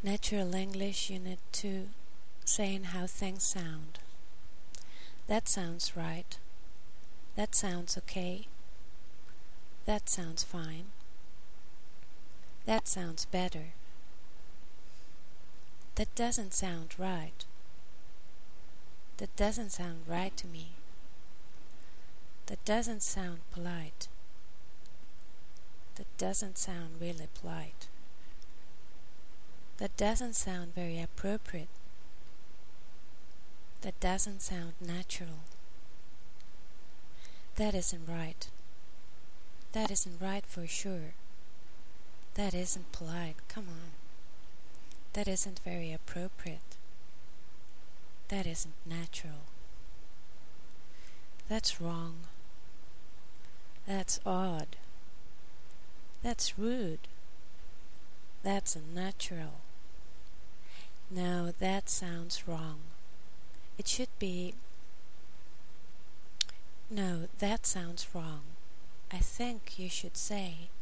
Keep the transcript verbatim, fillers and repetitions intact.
Natural English Unit two, saying how things sound. That sounds right. That sounds okay. That sounds fine. That sounds better. That doesn't sound right. That doesn't sound right to me. That doesn't sound polite. That doesn't sound really polite. That doesn't sound very appropriate. That doesn't sound natural. That isn't right. That isn't right for sure. That isn't polite, come on. That isn't very appropriate. That isn't natural. That's wrong. That's odd. That's rude. That's unnatural. No, that sounds wrong. It should be... No, that sounds wrong. I think you should say...